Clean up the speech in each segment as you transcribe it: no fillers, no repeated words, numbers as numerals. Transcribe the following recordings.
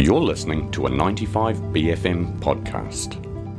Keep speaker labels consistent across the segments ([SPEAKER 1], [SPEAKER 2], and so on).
[SPEAKER 1] You're listening to a 95BFM podcast.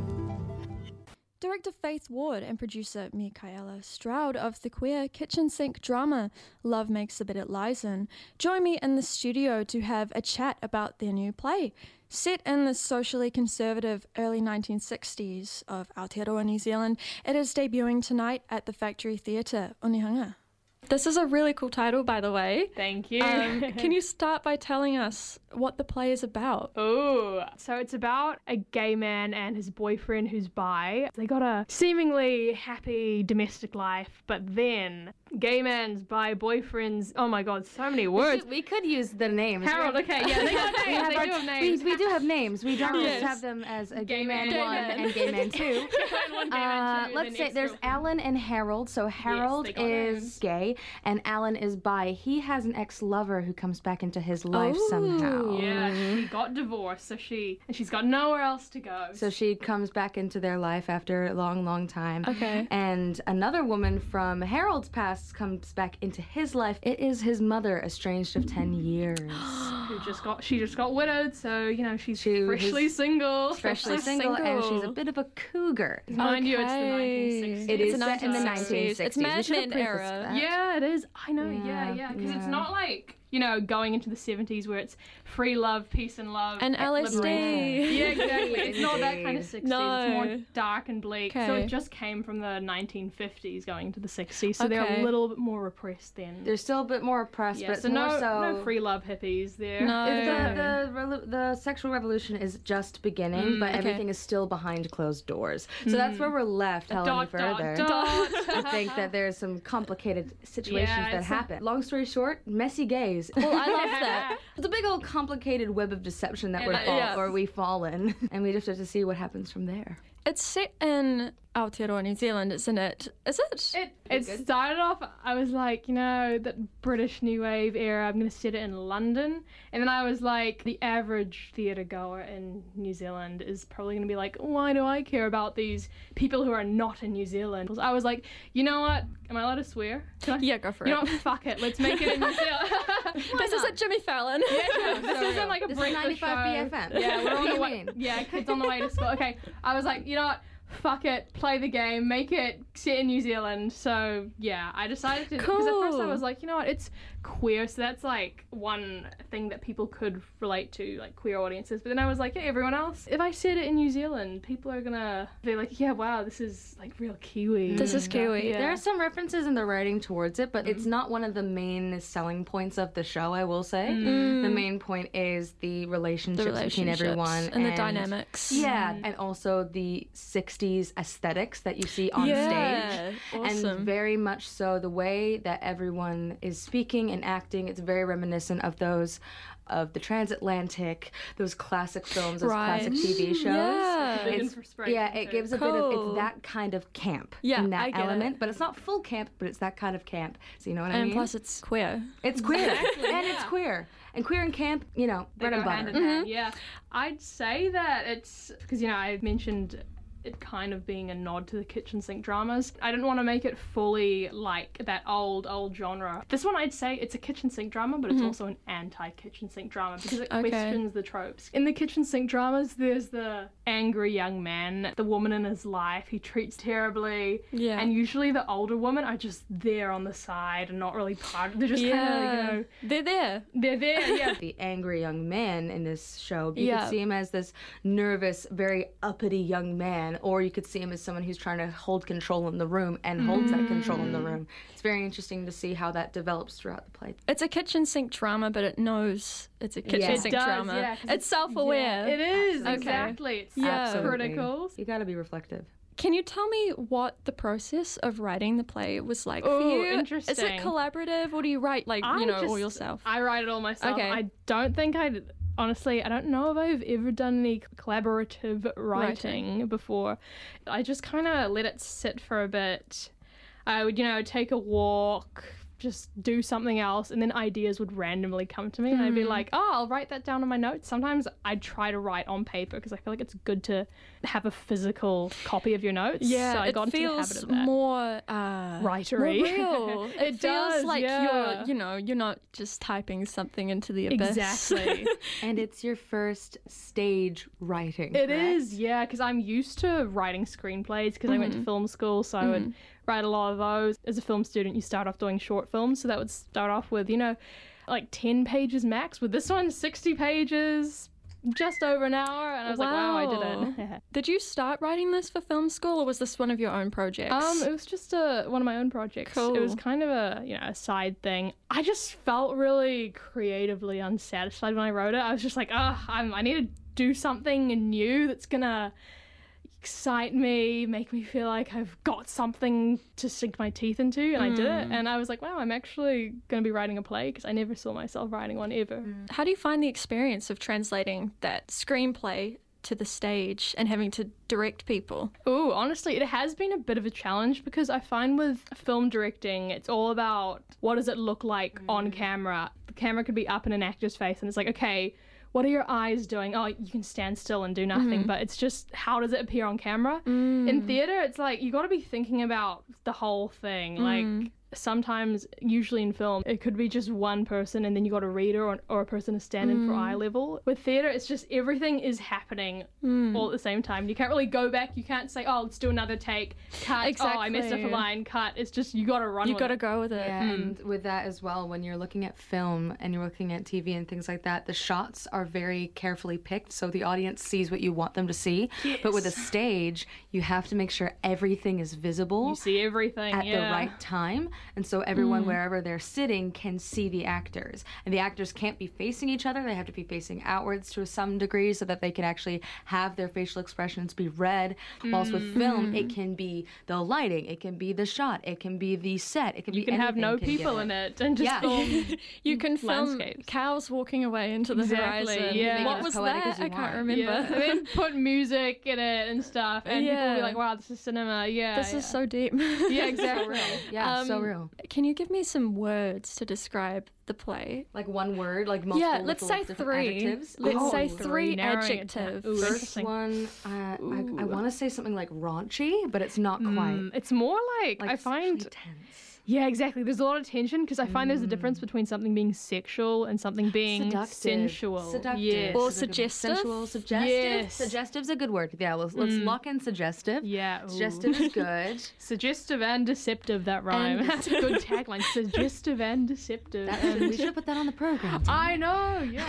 [SPEAKER 2] Director Faith Ward and producer Michaela Stroud of the queer kitchen sink drama Love Makes the Bed It Lies In join me in the studio to have a chat about their new play. Set in the socially conservative early 1960s of Aotearoa, New Zealand, it is debuting tonight at the Factory Theatre, Onehunga. This is a really cool title, by the way.
[SPEAKER 3] Thank you.
[SPEAKER 2] Can you start by telling us what the play is about?
[SPEAKER 3] Oh, so it's about a gay man and his boyfriend who's bi. They got a seemingly happy domestic life, but then gay man's bi boyfriend's, oh my god, so many words.
[SPEAKER 4] We could use the names.
[SPEAKER 3] Harold, okay, yeah, they got names. They do have names.
[SPEAKER 4] We do have names. We don't
[SPEAKER 3] Yes.
[SPEAKER 4] just have them as a
[SPEAKER 3] Gay
[SPEAKER 4] gay man
[SPEAKER 3] man.
[SPEAKER 4] 1 and gay man 2.
[SPEAKER 3] Gay man 1, gay man 2,
[SPEAKER 4] Let's
[SPEAKER 3] then
[SPEAKER 4] say there's
[SPEAKER 3] ex-girlfriend.
[SPEAKER 4] Alan and Harold. So Harold
[SPEAKER 3] they got
[SPEAKER 4] is
[SPEAKER 3] names.
[SPEAKER 4] gay and Alan is bi. He has an ex-lover who comes back into his life somehow.
[SPEAKER 3] Yeah, she got divorced, so she's got nowhere else to go.
[SPEAKER 4] So she comes back into their life after a long, long time.
[SPEAKER 2] Okay.
[SPEAKER 4] And another woman from Harold's past comes back into his life. It is his mother, estranged of 10 years.
[SPEAKER 3] She just got widowed, so she's
[SPEAKER 4] She
[SPEAKER 3] freshly
[SPEAKER 4] is
[SPEAKER 3] single.
[SPEAKER 4] Freshly single, and she's a bit of a cougar.
[SPEAKER 3] Mind you, it's the
[SPEAKER 2] Okay.
[SPEAKER 3] 1960s.
[SPEAKER 4] It is
[SPEAKER 2] It's
[SPEAKER 4] set in the
[SPEAKER 2] 1960s.
[SPEAKER 4] 1960s.
[SPEAKER 2] It's
[SPEAKER 4] We
[SPEAKER 2] Mad
[SPEAKER 4] should have
[SPEAKER 2] Men
[SPEAKER 4] prefaced
[SPEAKER 2] era.
[SPEAKER 4] that.
[SPEAKER 3] Yeah, it is. I know, yeah, because it's
[SPEAKER 4] yeah.
[SPEAKER 3] not like, going into the 70s where it's free love, peace and love.
[SPEAKER 2] And LSD.
[SPEAKER 3] liberation. Yeah, exactly. It's not that kind of 60s.
[SPEAKER 2] No.
[SPEAKER 3] It's more dark and bleak. So
[SPEAKER 2] Okay.
[SPEAKER 3] it just came from the 1950s going into the 60s. So they're
[SPEAKER 2] Okay.
[SPEAKER 3] a little bit more repressed then.
[SPEAKER 4] They're still a bit more oppressed,
[SPEAKER 3] Yeah,
[SPEAKER 4] but it's
[SPEAKER 3] so
[SPEAKER 4] more
[SPEAKER 3] no free love hippies there.
[SPEAKER 2] No.
[SPEAKER 4] The sexual revolution is just beginning, but
[SPEAKER 2] okay.
[SPEAKER 4] everything is still behind closed doors. So that's where we're left. How any further? I think that there's some complicated situations
[SPEAKER 3] Yeah,
[SPEAKER 4] that
[SPEAKER 3] it's
[SPEAKER 4] happen. Long story short, messy gays.
[SPEAKER 2] Well, I love that.
[SPEAKER 4] It's a big old complicated web of deception that we fall in, and we just have to see what happens from there.
[SPEAKER 2] It's set in Aotearoa, New Zealand, isn't it? Is it?
[SPEAKER 3] It started off, I was like, that British New Wave era, I'm going to set it in London. And then I was like, the average theatre goer in New Zealand is probably going to be like, why do I care about these people who are not in New Zealand? I was like, you know what? Am I allowed to swear? Can I?
[SPEAKER 2] Yeah, go for it.
[SPEAKER 3] You know what? Fuck it. Let's make it in New Zealand.
[SPEAKER 2] This is at Jimmy Fallon.
[SPEAKER 3] This isn't like a
[SPEAKER 4] This is
[SPEAKER 3] breakfast
[SPEAKER 4] 95
[SPEAKER 3] show.
[SPEAKER 4] BFM.
[SPEAKER 3] Yeah, we're on
[SPEAKER 4] What do
[SPEAKER 3] the
[SPEAKER 4] you
[SPEAKER 3] way.
[SPEAKER 4] mean?
[SPEAKER 3] Yeah, kids on the way to school. Okay, I was like, you know what? Fuck it, play the game, make it set in New Zealand. So yeah, I decided to, because at first I
[SPEAKER 2] Cool.
[SPEAKER 3] was like, you know what, it's queer, so that's like one thing that people could relate to, like queer audiences. But then I was like, yeah, everyone else, if I set it in New Zealand, people are gonna be like, yeah, wow, this is like real Kiwi.
[SPEAKER 2] This is Kiwi.
[SPEAKER 3] Yeah.
[SPEAKER 4] There are some references in the writing towards it, but it's not one of the main selling points of the show, I will say. The main point is the relationships between everyone.
[SPEAKER 2] and the dynamics.
[SPEAKER 4] Yeah, and also the 60s aesthetics that you see on stage.
[SPEAKER 2] Awesome.
[SPEAKER 4] And very much so the way that everyone is speaking and acting, it's very reminiscent of those of the transatlantic, those classic films, those classic TV shows.
[SPEAKER 2] Yeah.
[SPEAKER 3] Big
[SPEAKER 4] It's,
[SPEAKER 3] inspiration
[SPEAKER 4] yeah, it
[SPEAKER 3] too.
[SPEAKER 4] gives a bit of,
[SPEAKER 2] Cool.
[SPEAKER 4] it's that kind of camp
[SPEAKER 2] Yeah,
[SPEAKER 4] in
[SPEAKER 2] I
[SPEAKER 4] that
[SPEAKER 2] get
[SPEAKER 4] element,
[SPEAKER 2] it.
[SPEAKER 4] but it's not full camp, but it's that kind of camp. So you know what I
[SPEAKER 2] And
[SPEAKER 4] mean?
[SPEAKER 2] plus it's queer.
[SPEAKER 4] It's queer.
[SPEAKER 3] Exactly,
[SPEAKER 4] And
[SPEAKER 3] yeah.
[SPEAKER 4] it's queer. And queer and camp,
[SPEAKER 3] They
[SPEAKER 4] bread and
[SPEAKER 3] go hand
[SPEAKER 4] butter.
[SPEAKER 3] in hand, yeah. I'd say that it's because I mentioned it kind of being a nod to the kitchen sink dramas. I didn't want to make it fully like that old genre. This one, I'd say it's a kitchen sink drama, but it's also an anti-kitchen sink drama because it
[SPEAKER 2] Okay.
[SPEAKER 3] questions the tropes. In the kitchen sink dramas, there's the angry young man, the woman in his life he treats terribly,
[SPEAKER 2] Yeah.
[SPEAKER 3] and usually the older women are just there on the side and not really part of. They're just kind of
[SPEAKER 2] They're there.
[SPEAKER 3] they're there, yeah.
[SPEAKER 4] The angry young man in this show, you
[SPEAKER 2] Yeah.
[SPEAKER 4] could see him as this nervous, very uppity young man, or you could see him as someone who's trying to hold control in the room and holds that control in the room. It's very interesting to see how that develops throughout the play.
[SPEAKER 2] It's a kitchen sink drama, but it knows it's a kitchen
[SPEAKER 4] Yeah. It
[SPEAKER 2] sink
[SPEAKER 3] does,
[SPEAKER 2] drama.
[SPEAKER 3] yeah, 'cause
[SPEAKER 2] It's self-aware.
[SPEAKER 3] It is,
[SPEAKER 4] Absolutely.
[SPEAKER 3] exactly. It's
[SPEAKER 2] Yeah.
[SPEAKER 4] Absolutely.
[SPEAKER 3] critical.
[SPEAKER 4] You gotta be reflective.
[SPEAKER 2] Can you tell me what the process of writing the play was like for
[SPEAKER 3] Ooh,
[SPEAKER 2] you? Is it
[SPEAKER 3] interesting.
[SPEAKER 2] collaborative, or do you write all yourself?
[SPEAKER 3] I write it all myself.
[SPEAKER 2] Okay.
[SPEAKER 3] I don't think honestly, I don't know if I've ever done any collaborative writing before. I just kind of let it sit for a bit. I would, take a walk, just do something else, and then ideas would randomly come to me, and I'd be like, oh, I'll write that down on my notes. Sometimes I'd try to write on paper because I feel like it's good to have a physical copy of your notes.
[SPEAKER 2] Yeah,
[SPEAKER 3] so I got
[SPEAKER 2] it
[SPEAKER 3] into the habit
[SPEAKER 2] feels
[SPEAKER 3] of that.
[SPEAKER 2] more
[SPEAKER 3] Writery.
[SPEAKER 2] more real. It feels
[SPEAKER 3] does,
[SPEAKER 2] like
[SPEAKER 3] yeah.
[SPEAKER 2] you're not just typing something into the abyss.
[SPEAKER 3] Exactly.
[SPEAKER 4] And it's your first stage writing.
[SPEAKER 3] It
[SPEAKER 4] correct?
[SPEAKER 3] is, yeah, because I'm used to writing screenplays because I went to film school, so I would write a lot of those. As a film student, you start off doing short films, so that would start off with, like 10 pages max. With this one, 60 pages, just over an hour, and I was like, wow, I did it.
[SPEAKER 2] Did you start writing this for film school, or was this one of your own projects?
[SPEAKER 3] It was just one of my own projects.
[SPEAKER 2] Cool.
[SPEAKER 3] It was kind of a side thing. I just felt really creatively unsatisfied when I wrote it. I was just like, I need to do something new that's gonna excite me, make me feel like I've got something to sink my teeth into, and I did it. And I was like, wow, I'm actually going to be writing a play, because I never saw myself writing one ever.
[SPEAKER 2] How do you find the experience of translating that screenplay to the stage and having to direct people?
[SPEAKER 3] Ooh, honestly, it has been a bit of a challenge, because I find with film directing, it's all about what does it look like on camera. The camera could be up in an actor's face, and it's like, okay, what are your eyes doing? Oh, you can stand still and do nothing, but it's just, how does it appear on camera? In theatre, it's like, you got to be thinking about the whole thing. Like, sometimes, usually in film, it could be just one person and then you got a reader or a person to stand in for eye level. With theatre, it's just everything is happening all at the same time. You can't really go back. You can't say, oh, let's do another take. Cut.
[SPEAKER 2] Exactly.
[SPEAKER 3] Oh, I messed up a line. Cut. It's just, you got to run
[SPEAKER 2] You
[SPEAKER 3] with
[SPEAKER 2] got to
[SPEAKER 3] it.
[SPEAKER 2] go with it.
[SPEAKER 4] Yeah, and with that as well, when you're looking at film and you're looking at TV and things like that, the shots are very carefully picked so the audience sees what you want them to see.
[SPEAKER 3] Yes.
[SPEAKER 4] But with a stage, you have to make sure everything is visible
[SPEAKER 3] You see everything.
[SPEAKER 4] at
[SPEAKER 3] yeah.
[SPEAKER 4] the right time, and so everyone wherever they're sitting can see the actors, and the actors can't be facing each other. They have to be facing outwards to some degree so that they can actually have their facial expressions be read. Whilst with film, it can be the lighting, it can be the shot, it can be the set, it can be
[SPEAKER 3] You can have
[SPEAKER 4] anything
[SPEAKER 3] no
[SPEAKER 4] can get
[SPEAKER 3] people in it and just
[SPEAKER 4] Yeah.
[SPEAKER 3] film.
[SPEAKER 2] You can film
[SPEAKER 3] Landscapes.
[SPEAKER 2] cows walking away into the
[SPEAKER 3] Exactly,
[SPEAKER 2] horizon.
[SPEAKER 3] yeah.
[SPEAKER 2] What
[SPEAKER 4] Make it
[SPEAKER 2] was
[SPEAKER 4] as poetic
[SPEAKER 2] that?
[SPEAKER 4] as you
[SPEAKER 2] I can't
[SPEAKER 4] want.
[SPEAKER 2] remember.
[SPEAKER 3] Yeah. And then put music in it and stuff, and people will
[SPEAKER 2] Yeah.
[SPEAKER 3] be like, wow, this is cinema. Yeah.
[SPEAKER 2] This is so deep.
[SPEAKER 3] Yeah, exactly.
[SPEAKER 4] Yeah, so real.
[SPEAKER 2] Can you give me some words to describe the play?
[SPEAKER 4] Like one word, like multiple.
[SPEAKER 2] Yeah, let's
[SPEAKER 4] with
[SPEAKER 2] say
[SPEAKER 4] different
[SPEAKER 2] three.
[SPEAKER 4] Adjectives.
[SPEAKER 2] Let's
[SPEAKER 3] Oh,
[SPEAKER 2] say
[SPEAKER 3] three,
[SPEAKER 2] three
[SPEAKER 3] narrowing it down.
[SPEAKER 2] adjectives.
[SPEAKER 3] Ooh,
[SPEAKER 4] First
[SPEAKER 3] interesting.
[SPEAKER 4] one, I want to say something like raunchy, but it's not quite.
[SPEAKER 3] It's more like I find.
[SPEAKER 4] sexually tense.
[SPEAKER 3] Yeah, exactly. There's a lot of tension because I find there's a difference between something being sexual and something being
[SPEAKER 4] Seductive.
[SPEAKER 3] sensual.
[SPEAKER 4] Seductive.
[SPEAKER 3] Yes.
[SPEAKER 2] Or
[SPEAKER 4] is a good word.
[SPEAKER 2] suggestive?
[SPEAKER 4] Sensual, suggestive.
[SPEAKER 3] Yes.
[SPEAKER 4] Suggestive's a good word. Yeah, let's lock in suggestive.
[SPEAKER 3] Yeah. ooh.
[SPEAKER 4] Suggestive is good.
[SPEAKER 3] Suggestive and deceptive, that rhyme.
[SPEAKER 2] And-
[SPEAKER 3] That's a good tagline. Suggestive and deceptive.
[SPEAKER 4] We should put that on the program.
[SPEAKER 3] I know, yeah.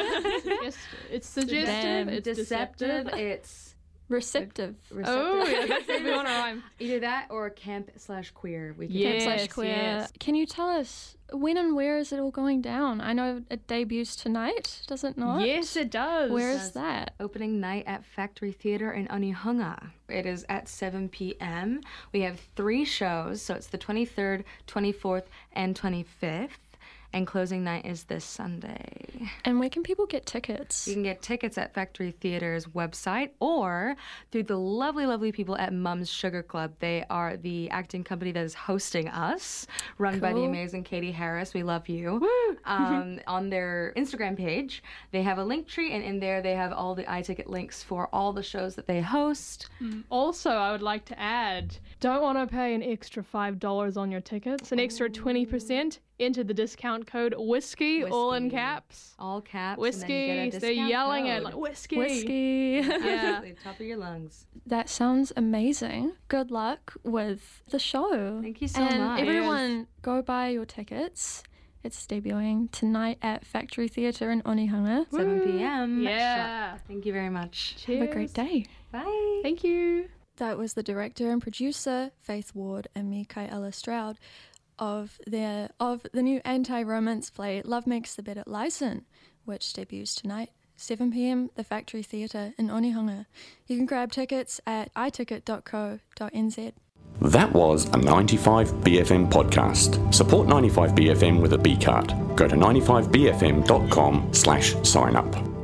[SPEAKER 3] It's suggestive,
[SPEAKER 2] Damn.
[SPEAKER 3] it's
[SPEAKER 4] Deceptive,
[SPEAKER 3] deceptive.
[SPEAKER 4] it's
[SPEAKER 2] Receptive.
[SPEAKER 4] receptive.
[SPEAKER 3] Oh, yeah, that's if we want to rhyme.
[SPEAKER 4] Either that or camp/queer. We can
[SPEAKER 3] Yeah.
[SPEAKER 2] Camp / queer.
[SPEAKER 3] yes.
[SPEAKER 2] Can you tell us when and where is it all going down? I know it debuts tonight, does it not?
[SPEAKER 3] Yes, it does.
[SPEAKER 2] Where is that?
[SPEAKER 4] Opening night at Factory Theatre in Onehunga. It is at 7 p.m. We have 3 shows, so it's the 23rd, 24th, and 25th. And closing night is this Sunday.
[SPEAKER 2] And where can people get tickets?
[SPEAKER 4] You can get tickets at Factory Theatre's website or through the lovely, lovely people at Mum's Sugar Club. They are the acting company that is hosting us, run by the
[SPEAKER 2] Cool.
[SPEAKER 4] amazing Katie Harris. We love you. On their Instagram page, they have a link tree, and in there they have all the iTicket links for all the shows that they host.
[SPEAKER 3] Also, I would like to add, don't want to pay an extra $5 on your tickets, an extra 20%. Enter the discount code whiskey, all in
[SPEAKER 4] Whiskey.
[SPEAKER 3] caps.
[SPEAKER 4] All caps.
[SPEAKER 3] Whiskey.
[SPEAKER 4] And then you get a
[SPEAKER 3] They're
[SPEAKER 4] discount
[SPEAKER 3] yelling it
[SPEAKER 4] code.
[SPEAKER 3] like whiskey.
[SPEAKER 2] Whiskey.
[SPEAKER 3] Yeah.
[SPEAKER 4] Absolutely, top of your lungs.
[SPEAKER 2] That sounds amazing. Good luck with the show.
[SPEAKER 4] Thank you so
[SPEAKER 2] and
[SPEAKER 4] much.
[SPEAKER 2] everyone, go buy your tickets. It's debuting tonight at Factory Theatre in Onehunga.
[SPEAKER 4] 7 p.m.
[SPEAKER 3] Yeah.
[SPEAKER 4] Sharp. Thank you very much.
[SPEAKER 3] Cheers.
[SPEAKER 2] Have a great day.
[SPEAKER 4] Bye.
[SPEAKER 3] Thank you.
[SPEAKER 2] That was the director and producer, Faith Ward and Michaela Stroud, of the new anti-romance play Love Makes the Bed at Lyson, which debuts tonight, 7 p.m, the Factory Theatre in Onehunga. You can grab tickets at iticket.co.nz.
[SPEAKER 1] That was a 95BFM podcast. Support 95BFM with a B card. Go to 95BFM.com/sign up.